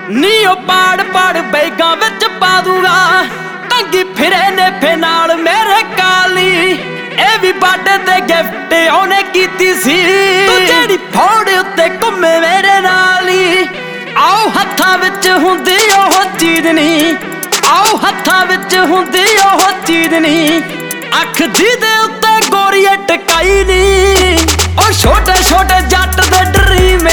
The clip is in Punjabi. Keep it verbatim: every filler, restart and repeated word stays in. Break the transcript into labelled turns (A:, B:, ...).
A: ਨੀ ਉਹ ਪਾੜ ਪਾੜ ਬੈਗਾਂ ਵਿੱਚ ਪਾ ਦੂਗਾ ਟੰਗੀ ਫਿਰੇ ਨੇਫੇ ਨਾਲ ਮੇਰੇ ਕਾਲੀ ਇਹ ਵੀ ਬਾਡੇ ਤੇ ਗਿਫਟ ਉਹਨੇ ਕੀਤੀ ਸੀ ਤੂੰ ਜਿਹੜੀ ਫੋੜ ਉੱਤੇ ਘੁੰਮੇ ਮੇਰੇ ਨਾਲ ਹੀ ਆਓ ਹੱਥਾਂ ਵਿੱਚ ਹੁੰਦੀ ਉਹ ਚੀਜ਼ ਨਹੀਂ ਆਓ ਹੱਥਾਂ ਵਿੱਚ ਹੁੰਦੀ ਉਹ ਚੀਜ਼ ਨਹੀਂ ਅੱਖ ਜਿਹਦੇ ਉੱਤੇ ਗੋਰੀਏ ਟਕਾਈ ਨੀ ਉਹ ਛੋਟੇ ਛੋਟੇ ਜੱਟ ਦੇ ਡਰੀਮ